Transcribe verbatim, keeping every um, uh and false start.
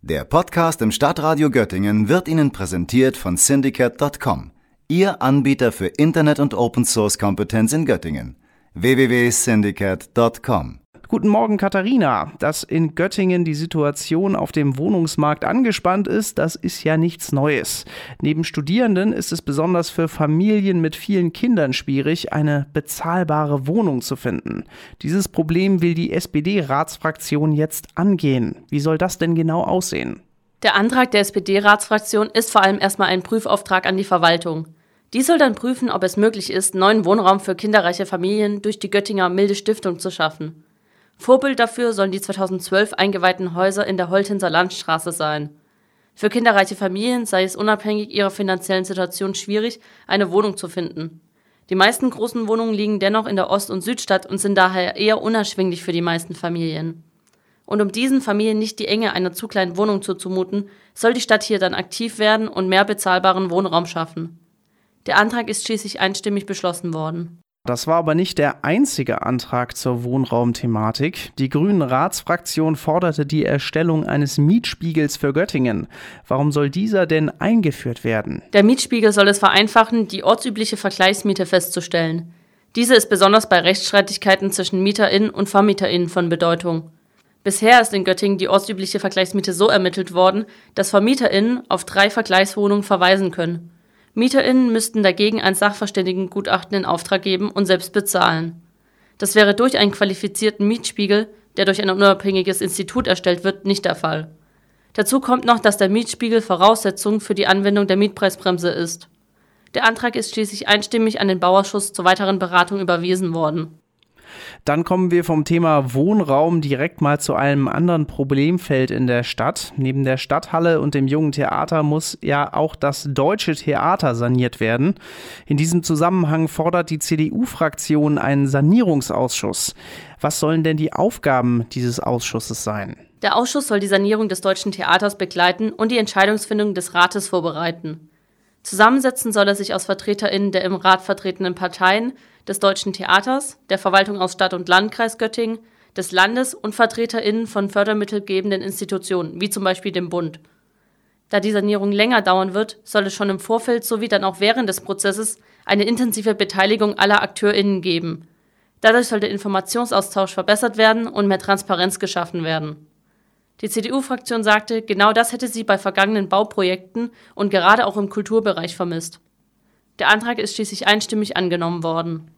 Der Podcast im Stadtradio Göttingen wird Ihnen präsentiert von Syndicate Punkt com, Ihr Anbieter für Internet- und Open-Source-Kompetenz in Göttingen. w w w punkt syndicate punkt com. Guten Morgen, Katharina. Dass in Göttingen die Situation auf dem Wohnungsmarkt angespannt ist, das ist ja nichts Neues. Neben Studierenden ist es besonders für Familien mit vielen Kindern schwierig, eine bezahlbare Wohnung zu finden. Dieses Problem will die S P D-Ratsfraktion jetzt angehen. Wie soll das denn genau aussehen? Der Antrag der S P D-Ratsfraktion ist vor allem erstmal ein Prüfauftrag an die Verwaltung. Die soll dann prüfen, ob es möglich ist, neuen Wohnraum für kinderreiche Familien durch die Göttinger Milde Stiftung zu schaffen. Vorbild dafür sollen die zweitausendzwölf eingeweihten Häuser in der Holtenser Landstraße sein. Für kinderreiche Familien sei es unabhängig ihrer finanziellen Situation schwierig, eine Wohnung zu finden. Die meisten großen Wohnungen liegen dennoch in der Ost- und Südstadt und sind daher eher unerschwinglich für die meisten Familien. Und um diesen Familien nicht die Enge einer zu kleinen Wohnung zuzumuten, soll die Stadt hier dann aktiv werden und mehr bezahlbaren Wohnraum schaffen. Der Antrag ist schließlich einstimmig beschlossen worden. Das war aber nicht der einzige Antrag zur Wohnraumthematik. Die Grünen-Ratsfraktion forderte die Erstellung eines Mietspiegels für Göttingen. Warum soll dieser denn eingeführt werden? Der Mietspiegel soll es vereinfachen, die ortsübliche Vergleichsmiete festzustellen. Diese ist besonders bei Rechtsstreitigkeiten zwischen MieterInnen und VermieterInnen von Bedeutung. Bisher ist in Göttingen die ortsübliche Vergleichsmiete so ermittelt worden, dass VermieterInnen auf drei Vergleichswohnungen verweisen können. MieterInnen müssten dagegen ein Sachverständigengutachten in Auftrag geben und selbst bezahlen. Das wäre durch einen qualifizierten Mietspiegel, der durch ein unabhängiges Institut erstellt wird, nicht der Fall. Dazu kommt noch, dass der Mietspiegel Voraussetzung für die Anwendung der Mietpreisbremse ist. Der Antrag ist schließlich einstimmig an den Bauausschuss zur weiteren Beratung überwiesen worden. Dann kommen wir vom Thema Wohnraum direkt mal zu einem anderen Problemfeld in der Stadt. Neben der Stadthalle und dem Jungen Theater muss ja auch das Deutsche Theater saniert werden. In diesem Zusammenhang fordert die C D U-Fraktion einen Sanierungsausschuss. Was sollen denn die Aufgaben dieses Ausschusses sein? Der Ausschuss soll die Sanierung des Deutschen Theaters begleiten und die Entscheidungsfindung des Rates vorbereiten. Zusammensetzen soll er sich aus VertreterInnen der im Rat vertretenen Parteien, des Deutschen Theaters, der Verwaltung aus Stadt und Landkreis Göttingen, des Landes und VertreterInnen von fördermittelgebenden Institutionen, wie zum Beispiel dem Bund. Da die Sanierung länger dauern wird, soll es schon im Vorfeld sowie dann auch während des Prozesses eine intensive Beteiligung aller AkteurInnen geben. Dadurch soll der Informationsaustausch verbessert werden und mehr Transparenz geschaffen werden. Die C D U-Fraktion sagte, genau das hätte sie bei vergangenen Bauprojekten und gerade auch im Kulturbereich vermisst. Der Antrag ist schließlich einstimmig angenommen worden.